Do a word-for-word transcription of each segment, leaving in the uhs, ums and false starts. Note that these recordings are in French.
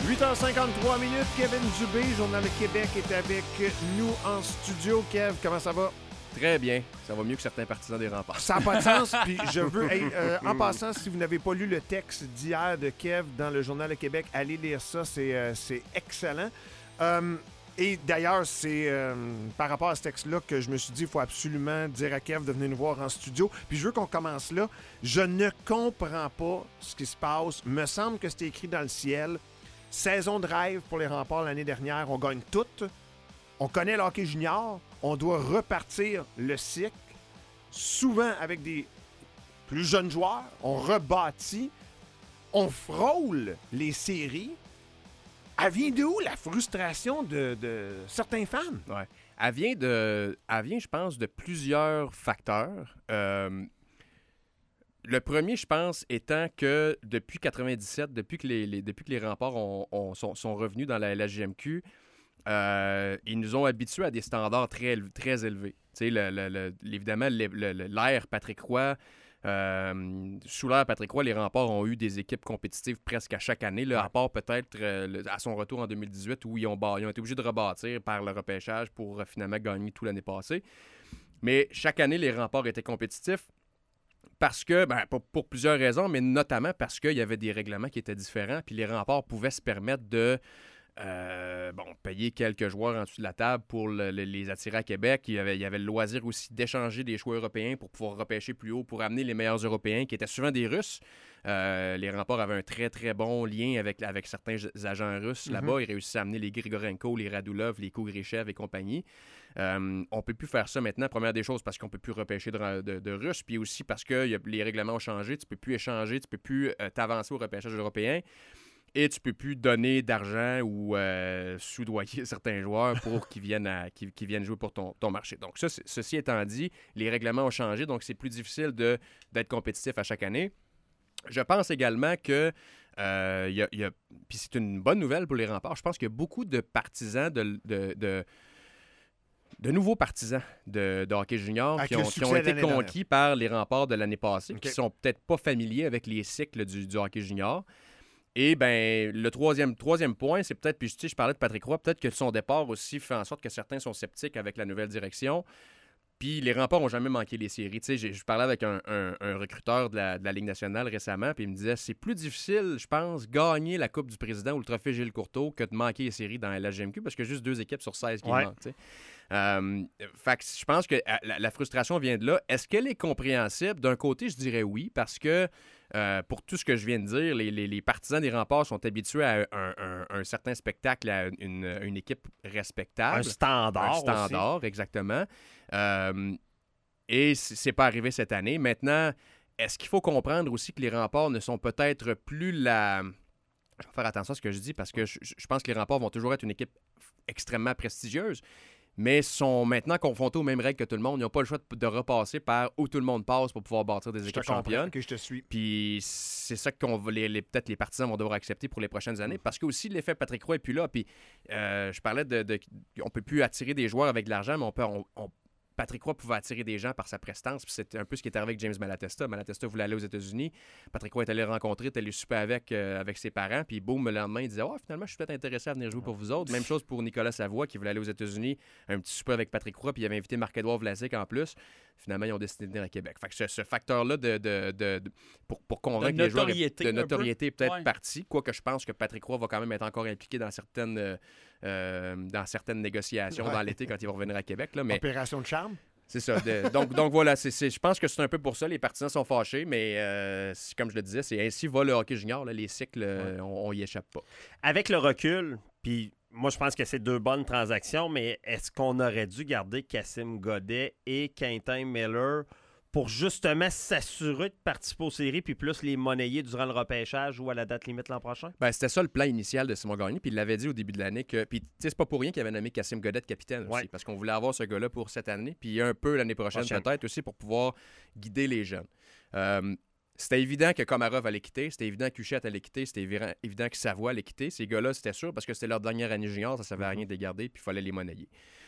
huit heures cinquante-trois minutes, Kevin Dubé, Journal de Québec, est avec nous en studio. Kev, comment ça va? Très bien. Ça va mieux que certains partisans des Remparts. Ça n'a pas de sens. Puis je veux, hey, euh, en passant, si vous n'avez pas lu le texte d'hier de Kev dans le Journal de Québec, allez lire ça. C'est, euh, c'est excellent. Euh, et d'ailleurs, c'est euh, par rapport à ce texte-là que je me suis dit, il faut absolument dire à Kev de venir nous voir en studio. Puis je veux qu'on commence là. Je ne comprends pas ce qui se passe. Me semble que c'était écrit dans le ciel. Saison de rêve pour les Remparts l'année dernière. On gagne toutes. On connaît le hockey junior. On doit repartir le cycle. Souvent avec des plus jeunes joueurs. On rebâtit. On frôle les séries. Elle vient de où, la frustration de, de certains fans? Ouais. Elle vient, de, elle vient, je pense, de plusieurs facteurs. Euh, le premier, je pense, étant que depuis quatre-vingt-dix-sept, depuis que les, les, depuis que les Remparts ont, ont, sont, sont revenus dans la L H J M Q, euh, ils nous ont habitués à des standards très, très élevés. Tu sais, le, le, le, évidemment, le, le, l'ère Patrick Roy... Euh, sous l'ère Patrick Roy, les Remparts ont eu des équipes compétitives presque à chaque année, là, à part peut-être euh, le, à son retour en deux mille dix-huit où ils ont, ils ont été obligés de rebâtir par le repêchage pour euh, finalement gagner tout l'année passée. Mais chaque année, les Remparts étaient compétitifs parce que, ben, pour, pour plusieurs raisons, mais notamment parce qu'il y avait des règlements qui étaient différents, puis les Remparts pouvaient se permettre de Euh, bon, payer quelques joueurs en dessous de la table pour le, le, les attirer à Québec. Il y, avait, il y avait le loisir aussi d'échanger des choix européens pour pouvoir repêcher plus haut, pour amener les meilleurs Européens, qui étaient souvent des Russes. Euh, les Remparts avaient un très, très bon lien avec, avec certains agents russes mm-hmm. là-bas. Ils réussissaient à amener les Grigorenko, les Radulov, les Kugrichev et compagnie. Euh, on ne peut plus faire ça maintenant. Première des choses, parce qu'on ne peut plus repêcher de, de, de Russes, puis aussi parce que y a, les règlements ont changé. Tu ne peux plus échanger, tu ne peux plus euh, t'avancer au repêchage européen. Et tu ne peux plus donner d'argent ou euh, soudoyer certains joueurs pour qu'ils viennent, à, qu'ils, qu'ils viennent jouer pour ton, ton marché. Donc, ça, ceci étant dit, les règlements ont changé, donc c'est plus difficile de, d'être compétitif à chaque année. Je pense également que, euh, y a, y a, puis c'est une bonne nouvelle pour les Remparts, je pense qu'il y a beaucoup de partisans de... de, de de nouveaux partisans de, de hockey junior qui ont, qui ont été conquis par les Remparts de l'année passée, okay. qui sont peut-être pas familiers avec les cycles du, du hockey junior. Et bien, le troisième, troisième point, c'est peut-être, puis tu sais, je parlais de Patrick Roy, peut-être que son départ aussi fait en sorte que certains sont sceptiques avec la nouvelle direction. Puis les Remparts n'ont jamais manqué les séries. Tu sais, je parlais avec un, un, un recruteur de la, de la Ligue nationale récemment, puis il me disait c'est plus difficile, je pense, gagner la Coupe du Président ou le trophée Gilles Courteau que de manquer les séries dans la L H J M Q parce qu'il y a juste deux équipes sur seize qui ouais. manquent. Tu sais. Euh, fait que je pense que la, la frustration vient de là. Est-ce qu'elle est compréhensible? D'un côté, je dirais oui, parce que euh, pour tout ce que je viens de dire, les, les, les partisans des Remparts sont habitués à un, un, un certain spectacle, à une, une équipe respectable. Un standard. Un standard, aussi. Exactement. Euh, et c'est pas arrivé cette année. Maintenant, est-ce qu'il faut comprendre aussi que les Remparts ne sont peut-être plus la... Je vais faire attention à ce que je dis parce que je, je pense que les Remparts vont toujours être une équipe extrêmement prestigieuse, mais sont maintenant confrontés aux mêmes règles que tout le monde. Ils n'ont pas le choix de, de repasser par où tout le monde passe pour pouvoir bâtir des je équipes te championnes. Que je te suis. Puis c'est ça que les, les, peut-être les partisans vont devoir accepter pour les prochaines années, parce que aussi l'effet Patrick Roy n'est plus là. Puis euh, je parlais de, de... On ne peut plus attirer des joueurs avec de l'argent, mais on peut... On, on, Patrick Roy pouvait attirer des gens par sa prestance, puis c'est un peu ce qui est arrivé avec James Malatesta. Malatesta voulait aller aux États-Unis. Patrick Roy est allé le rencontrer, est allé souper avec, euh, avec ses parents, puis boum, le lendemain, il disait « Oh, finalement, je suis peut-être intéressé à venir jouer pour vous autres. » Même chose pour Nicolas Savoie, qui voulait aller aux États-Unis, un petit souper avec Patrick Roy, puis il avait invité Marc-Édouard Vlasic en plus. Finalement, ils ont décidé de venir à Québec. Fait que ce, ce facteur-là de, de, de, de, pour, pour convaincre de les joueurs de notoriété est peut-être ouais. parti, quoique je pense que Patrick Roy va quand même être encore impliqué dans certaines, euh, euh, dans certaines négociations ouais. dans l'été quand il va revenir à Québec. Là, mais... Opération de charme. C'est ça. De, donc, donc voilà, c'est, c'est, je pense que c'est un peu pour ça. Les partisans sont fâchés, mais euh, comme je le disais, c'est ainsi va le hockey junior. Là, les cycles, ouais. on, on y échappe pas. Avec le recul, puis moi je pense que c'est deux bonnes transactions, mais est-ce qu'on aurait dû garder Kassim Godet et Quentin Miller pour justement s'assurer de participer aux séries puis plus les monnayer durant le repêchage ou à la date limite l'an prochain? Ben, c'était ça le plan initial de Simon Gagné, puis il l'avait dit au début de l'année que... Puis, tu sais, c'est pas pour rien qu'il avait nommé Kassim Godet capitaine aussi, ouais. parce qu'on voulait avoir ce gars-là pour cette année, puis un peu l'année prochaine, prochaine. peut-être aussi pour pouvoir guider les jeunes. Euh, c'était évident que Komarov allait quitter, c'était évident que Huchette allait quitter, c'était évident que Savoie allait quitter. Ces gars-là, c'était sûr, parce que c'était leur dernière année junior, ça ne servait à rien de les garder, puis il fallait les monnayer.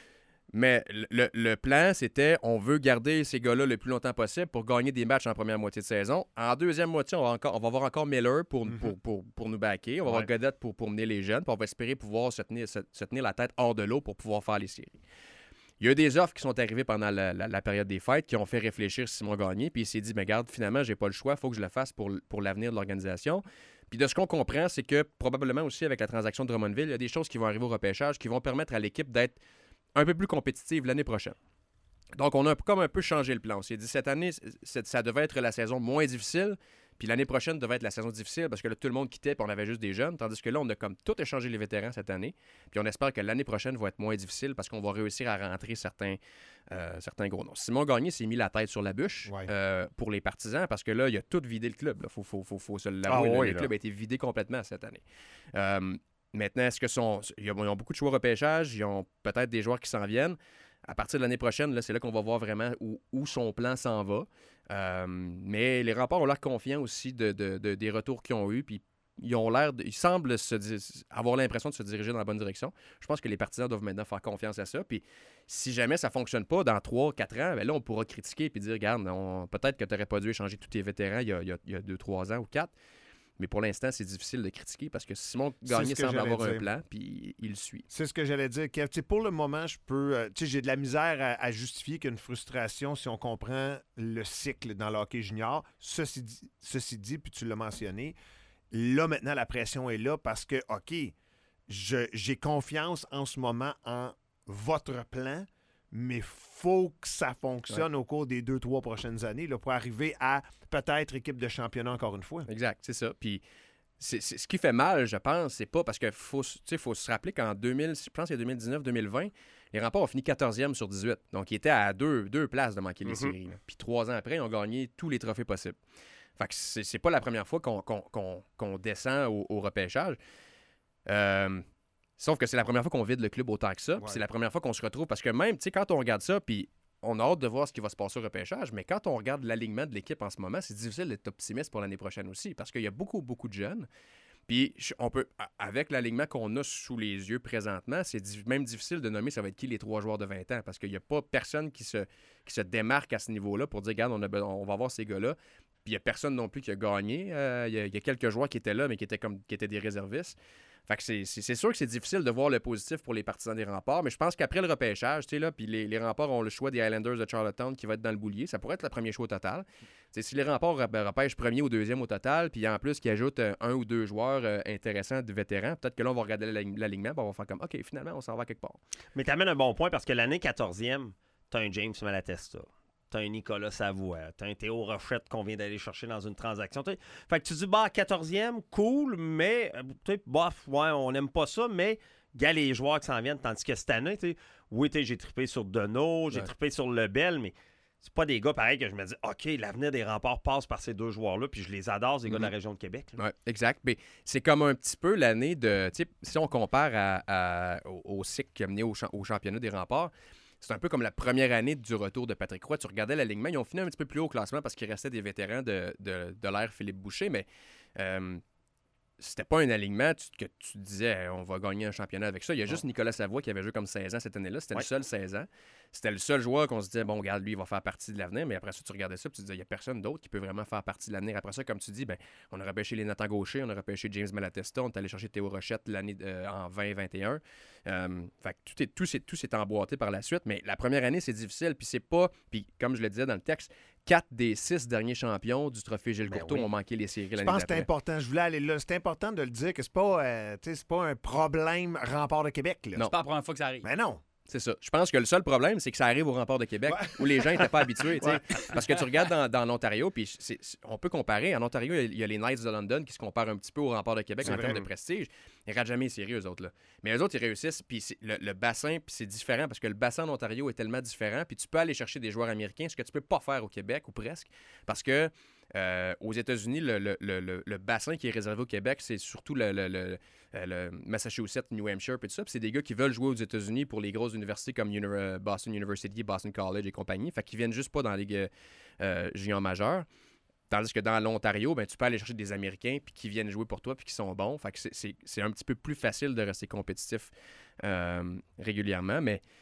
Mais le, le plan, c'était on veut garder ces gars-là le plus longtemps possible pour gagner des matchs en première moitié de saison. En deuxième moitié, on va, encore, on va avoir encore Miller pour, mm-hmm. pour, pour, pour nous backer. On va ouais. avoir Godette pour, pour mener les jeunes. Puis on va espérer pouvoir se tenir, se, se tenir la tête hors de l'eau pour pouvoir faire les séries. Il y a eu des offres qui sont arrivées pendant la, la, la période des fêtes qui ont fait réfléchir Simon Gagné. Puis il s'est dit, mais regarde, finalement, j'ai pas le choix. Il faut que je le fasse pour, pour l'avenir de l'organisation. Puis de ce qu'on comprend, c'est que probablement aussi avec la transaction de Drummondville, il y a des choses qui vont arriver au repêchage qui vont permettre à l'équipe d'être un peu plus compétitive l'année prochaine. Donc, on a comme un peu changé le plan. On s'est dit, cette année, ça devait être la saison moins difficile, puis l'année prochaine devait être la saison difficile parce que là, tout le monde quittait puis on avait juste des jeunes, tandis que là, on a comme tout échangé les vétérans cette année, puis on espère que l'année prochaine va être moins difficile parce qu'on va réussir à rentrer certains, euh, certains gros noms. Simon Gagné s'est mis la tête sur la bûche ouais. euh, pour les partisans parce que là, il a tout vidé le club. Il faut, faut, faut, faut se l'avouer. Ah, oui, le là. club a été vidé complètement cette année. Euh, Maintenant, est-ce que son, ils ont beaucoup de choix au repêchage, ils ont peut-être des joueurs qui s'en viennent. À partir de l'année prochaine, là, c'est là qu'on va voir vraiment où, où son plan s'en va. Euh, mais les Remparts ont l'air confiants aussi de, de, de, des retours qu'ils ont eus. Puis ils ont l'air, de, ils semblent se, avoir l'impression de se diriger dans la bonne direction. Je pense que les partisans doivent maintenant faire confiance à ça. Puis si jamais ça ne fonctionne pas dans trois quatre ans, bien là, on pourra critiquer et dire, regarde, on, peut-être que tu n'aurais pas dû échanger tous tes vétérans il y a, il y a, il y a deux trois ans ou quatre. Mais pour l'instant, c'est difficile de critiquer parce que Simon Gagné semble avoir dire. un plan, puis il le suit. C'est ce que j'allais dire, Kev. T'sais, pour le moment, je peux. Euh, j'ai de la misère à, à justifier qu'une frustration si on comprend le cycle dans le hockey junior. Ceci dit, ceci dit puis tu l'as mentionné, là, maintenant, la pression est là parce que, OK, je, j'ai confiance en ce moment en votre plan, mais il faut que ça fonctionne ouais. au cours des deux, trois prochaines années là, pour arriver à peut-être équipe de championnat encore une fois. Exact, c'est ça. Puis c'est, c'est, ce qui fait mal, je pense, c'est pas parce qu'il faut, faut se rappeler qu'en deux mille, je pense qu'il y a deux mille dix-neuf deux mille vingt, les Remparts ont fini quatorzième sur dix-huit. Donc, ils étaient à deux, deux places de manquer les mm-hmm. séries. Là. Puis trois ans après, ils ont gagné tous les trophées possibles. Fait que c'est, c'est pas la première fois qu'on, qu'on, qu'on, qu'on descend au, au repêchage. Euh... Sauf que c'est la première fois qu'on vide le club autant que ça. Ouais. C'est la première fois qu'on se retrouve. Parce que même, tu sais, quand on regarde ça, puis on a hâte de voir ce qui va se passer au repêchage, mais quand on regarde l'alignement de l'équipe en ce moment, c'est difficile d'être optimiste pour l'année prochaine aussi. Parce qu'il y a beaucoup, beaucoup de jeunes. Puis on peut, avec l'alignement qu'on a sous les yeux présentement, c'est même difficile de nommer ça va être qui les trois joueurs de vingt ans. Parce qu'il n'y a pas personne qui se, qui se démarque à ce niveau-là pour dire, regarde, on, a, on va voir ces gars-là. Puis il n'y a personne non plus qui a gagné. Euh, il, y a, il y a quelques joueurs qui étaient là, mais qui étaient, comme, qui étaient des réservistes. Fait que c'est, c'est, c'est sûr que c'est difficile de voir le positif pour les partisans des Remparts, mais je pense qu'après le repêchage, tu sais, là, puis les, les Remparts ont le choix des Islanders de Charlottetown qui va être dans le boulier. Ça pourrait être le premier choix au total. T'sais, si les Remparts repêchent premier ou deuxième au total, puis en plus qu'ils ajoutent un, un ou deux joueurs euh, intéressants de vétérans, peut-être que là, on va regarder l'alignement et on va faire comme, OK, finalement, on s'en va quelque part. Mais tu amènes un bon point parce que l'année quatorzième, tu as un James Malatesta. T'as un Nicolas Savoie, t'as un Théo Rochette qu'on vient d'aller chercher dans une transaction. T'sais. Fait que tu dis, bah, quatorzième, cool, mais, tu sais, bof, ouais, on n'aime pas ça, mais, gars, les joueurs qui s'en viennent, tandis que cette année, tu sais, oui, t'sais, j'ai trippé sur Deneau, j'ai ouais. trippé sur Lebel, mais c'est pas des gars pareils que je me dis, OK, l'avenir des Remparts passe par ces deux joueurs-là, puis je les adore, ces mm-hmm. gars de la région de Québec. Oui, exact. Mais c'est comme un petit peu l'année de, tu sais, si on compare à, à, au, au cycle qui a mené au, au championnat des Remparts, c'est un peu comme la première année du retour de Patrick Roy. Tu regardais l'alignement, ils ont fini un petit peu plus haut au classement parce qu'il restait des vétérans de, de, de l'ère Philippe Boucher, mais euh, c'était pas un alignement tu, que tu disais on va gagner un championnat avec ça. Il y a juste Nicolas Savoie qui avait joué comme seize ans cette année-là. C'était ouais. le seul seize ans. C'était le seul joueur qu'on se disait, bon, regarde, lui, il va faire partie de l'avenir. Mais après ça, tu regardais ça et tu te disais, il n'y a personne d'autre qui peut vraiment faire partie de l'avenir. Après ça, comme tu dis, ben, on a repêché les Nathan Gaucher, on a repêché James Malatesta, on est allé chercher Théo Rochette l'année euh, en vingt vingt et un. Euh, fait que tout, est, tout, s'est, tout s'est emboîté par la suite. Mais la première année, c'est difficile. Puis c'est pas, puis comme je le disais dans le texte, quatre des six derniers champions du trophée Gilles Courteau ben oui. ont manqué les séries l'année d'après. Je pense que c'est important. Je voulais aller là. C'est important de le dire que c'est pas, euh, c'est pas un problème Remparts de Québec. Là. Non. C'est pas la première fois que ça arrive. Mais non. C'est ça. Je pense que le seul problème, c'est que ça arrive au Remparts de Québec ouais. où les gens n'étaient pas habitués. Ouais. Parce que tu regardes dans, dans l'Ontario, puis c'est, c'est, on peut comparer. En Ontario, il y a les Knights de London qui se comparent un petit peu au Remparts de Québec c'est en vrai. termes de prestige. Ils ratent jamais les séries, eux autres. Là. Mais eux autres, ils réussissent. Puis le, le bassin, puis c'est différent parce que le bassin en Ontario est tellement différent. Puis tu peux aller chercher des joueurs américains, ce que tu peux pas faire au Québec, ou presque. Parce que euh, aux États-Unis, le, le, le, le bassin qui est réservé au Québec, c'est surtout le, le, le, le Massachusetts, New Hampshire, puis tout ça. Puis c'est des gars qui veulent jouer aux États-Unis pour les grosses universités comme Uni- Boston University, Boston College et compagnie. Fait qu'ils viennent juste pas dans la Ligue euh, junior majeure. Tandis que dans l'Ontario, ben, tu peux aller chercher des Américains puis qui viennent jouer pour toi puis qui sont bons. Fait que c'est, c'est, c'est un petit peu plus facile de rester compétitif euh, régulièrement. Mais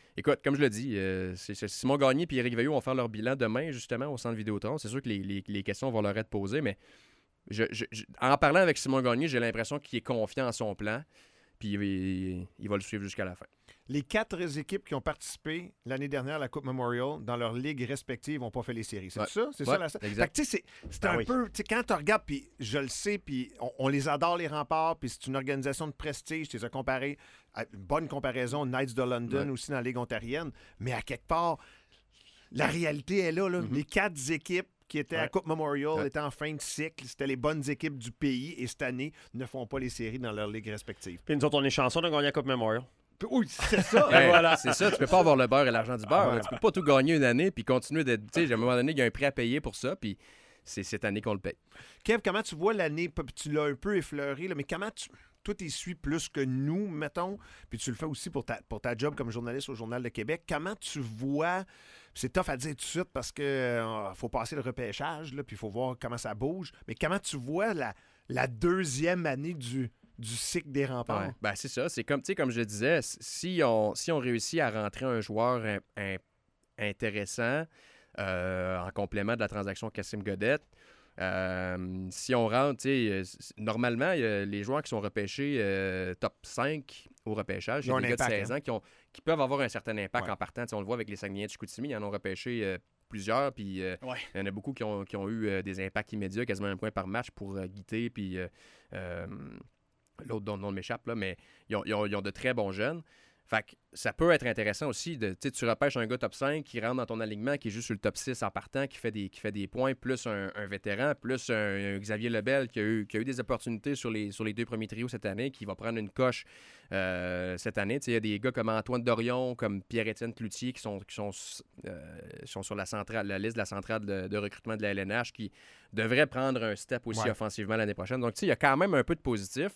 écoute, comme je le dis, euh, c'est, c'est Simon Gagné et Éric Veilleux vont faire leur bilan demain, justement, au Centre Vidéotron. C'est sûr que les, les, les questions vont leur être posées, mais je, je, je, en parlant avec Simon Gagné, j'ai l'impression qu'il est confiant en son plan, puis il, il va le suivre jusqu'à la fin. Les quatre équipes qui ont participé l'année dernière à la Coupe Memorial dans leurs ligues respectives n'ont pas fait les séries. C'est ouais. ça? C'est ouais, ça la exact. Fait que, tu sais, c'est, c'est ah un oui. peu... Tu sais, quand tu regardes, puis je le sais, puis on, on les adore, les Remparts, puis c'est une organisation de prestige. Tu les as comparés à une bonne comparaison aux Knights de London ouais. aussi dans la Ligue ontarienne. Mais à quelque part, la réalité est là. là. Mm-hmm. Les quatre équipes qui étaient ouais. à Coupe Memorial ouais. étaient en fin de cycle. C'était les bonnes équipes du pays et cette année ne font pas les séries dans leurs ligues respectives. Puis nous autres, on est chanceux de gagner la Coupe Memorial. Oui, c'est ça. Ouais, voilà. C'est ça, tu peux pas avoir le beurre et l'argent du beurre. Ouais. Tu peux pas tout gagner une année puis continuer d'être. Tu sais, à un moment donné, il y a un prix à payer pour ça, puis c'est cette année qu'on le paye. Kev, comment tu vois l'année? Tu l'as un peu effleuré, là, mais comment tu. Toi, tu suis plus que nous, mettons, puis tu le fais aussi pour ta, pour ta job comme journaliste au Journal de Québec. Comment tu vois. C'est tough à dire tout de suite parce qu'il euh, faut passer le repêchage, là, puis il faut voir comment ça bouge. Mais comment tu vois la, la deuxième année du. du cycle des Remparts. Ouais. Ben, c'est ça. C'est comme, comme je le disais, si on, si on réussit à rentrer un joueur in, in, intéressant euh, en complément de la transaction Kassim Godette, euh, si on rentre, normalement, y a les joueurs qui sont repêchés euh, top cinq au repêchage, il y a des gars impact, de seize ans hein? qui, ont, qui peuvent avoir un certain impact ouais. en partant. T'sais, on le voit avec les Saguenayens de Chicoutimi, ils en ont repêché euh, plusieurs, puis euh, ouais. il y en a beaucoup qui ont, qui ont eu euh, des impacts immédiats, quasiment un point par match pour euh, Guité, puis euh, euh, l'autre dont le nom m'échappe, là, mais ils ont, ils, ont, ils ont de très bons jeunes. Fait que ça peut être intéressant aussi. De, tu repêches un gars top cinq qui rentre dans ton alignement, qui est juste sur le top six en partant, qui fait des, qui fait des points, plus un, un vétéran, plus un, un Xavier Lebel qui a, eu, qui a eu des opportunités sur les, sur les deux premiers trios cette année, qui va prendre une coche euh, cette année. Il y a des gars comme Antoine Dorion, comme Pierre-Étienne Cloutier qui sont, qui sont, euh, sont sur la, centrale, la liste de la centrale de, de recrutement de la L N H qui devraient prendre un step aussi ouais. offensivement l'année prochaine. Donc, il y a quand même un peu de positif.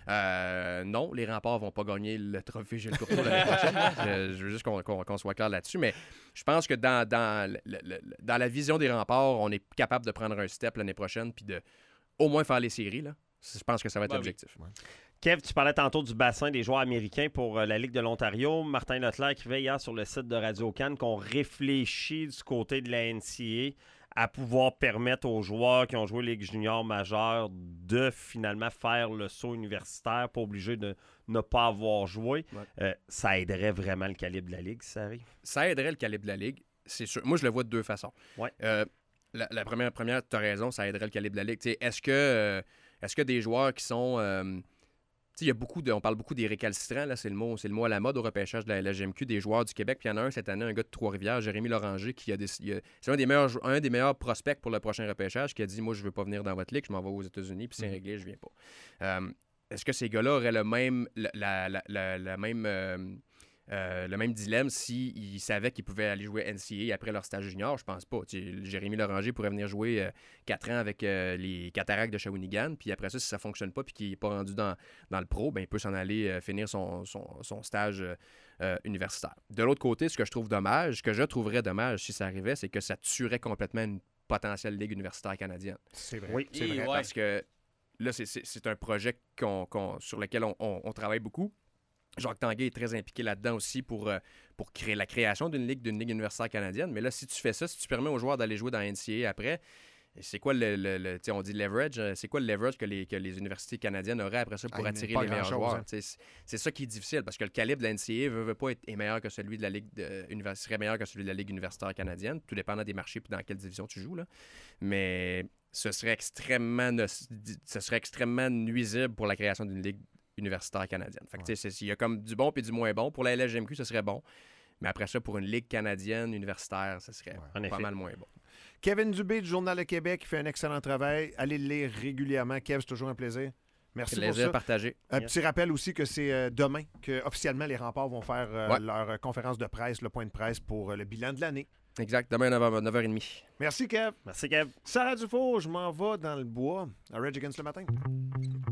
Euh, non, les Remparts vont pas gagner le trophée Gilles Courteau l'année prochaine. je, je veux juste qu'on, qu'on, qu'on soit clair là-dessus, mais je pense que dans, dans, le, le, dans la vision des Remparts, on est capable de prendre un step l'année prochaine puis de au moins faire les séries. Là. Je pense que ça va être ben l'objectif. Oui. Kev, tu parlais tantôt du bassin des joueurs américains pour la Ligue de l'Ontario. Martin Leclerc écrivait hier sur le site de Radio-Can qu'on réfléchit du côté de la N C A A à pouvoir permettre aux joueurs qui ont joué Ligue junior majeure de finalement faire le saut universitaire, pas obligé de ne pas avoir joué. Ouais. Euh, ça aiderait vraiment le calibre de la Ligue si ça arrive? Ça aiderait le calibre de la Ligue, c'est sûr. Moi, je le vois de deux façons. Ouais. Euh, la, la première, première tu as raison, ça aiderait le calibre de la Ligue. T'sais, est-ce que, euh, est-ce que des joueurs qui sont... Euh, il y a beaucoup de, on parle beaucoup des récalcitrants, là, c'est, le mot, c'est le mot à la mode au repêchage de la, la G M Q, des joueurs du Québec. Puis il y en a un cette année, un gars de Trois-Rivières, Jérémy Loranger, qui a, des, il a c'est un des, meilleurs, un des meilleurs prospects pour le prochain repêchage, qui a dit « Moi, je veux pas venir dans votre ligue, je m'en vais aux États-Unis, puis c'est réglé, je viens pas. Euh, » Est-ce que ces gars-là auraient le même, la, la, la, la, la même, euh, euh, le même dilemme s'ils savaient qu'ils pouvaient aller jouer N C A A après leur stage junior? Je pense pas. T'sais, Jérémy Loranger pourrait venir jouer euh, quatre ans avec euh, les Cataractes de Shawinigan, puis après ça, si ça fonctionne pas puis qu'il n'est pas rendu dans, dans le pro, ben, il peut s'en aller euh, finir son, son, son stage euh, universitaire. De l'autre côté, ce que je trouve dommage, ce que je trouverais dommage si ça arrivait, c'est que ça tuerait complètement une potentielle ligue universitaire canadienne. C'est vrai. Oui, c'est vrai. Ouais. Parce que là, c'est, c'est, c'est un projet qu'on, qu'on, sur lequel on, on, on travaille beaucoup. Jacques Tanguay est très impliqué là-dedans aussi pour, euh, pour créer la création d'une ligue, d'une ligue universitaire canadienne. Mais là, si tu fais ça, si tu permets aux joueurs d'aller jouer dans la N C A A après, c'est quoi le, le, le on dit leverage, c'est quoi le leverage que les, que les universités canadiennes auraient après ça pour ah, attirer les meilleurs joueurs? Hein. C'est, c'est ça qui est difficile parce que le calibre de la N C A A veut, veut pas être est meilleur que celui de la ligue de, univers, serait meilleur que celui de la ligue universitaire canadienne, tout dépendant des marchés et dans quelle division tu joues. Là. Mais ce serait extrêmement ce serait extrêmement nuisible pour la création d'une ligue universitaire canadienne. Fait que, ouais. Il y a comme du bon et du moins bon. Pour la L H G M Q, ce serait bon. Mais après ça, pour une ligue canadienne universitaire, ce serait ouais, pas mal moins bon. Kevin Dubé du Journal de Québec fait un excellent travail. Allez le lire régulièrement. Kev, c'est toujours un plaisir. Merci plaisir pour ça. Partagé. Un yes. petit rappel aussi que c'est euh, demain que officiellement les Remparts vont faire euh, ouais. leur euh, conférence de presse, le point de presse pour euh, le bilan de l'année. Exact. Demain, neuf heures trente. Merci, Kev. Merci, Kev. Sarah Dufour, je m'en vais dans le bois à Rage Against le matin.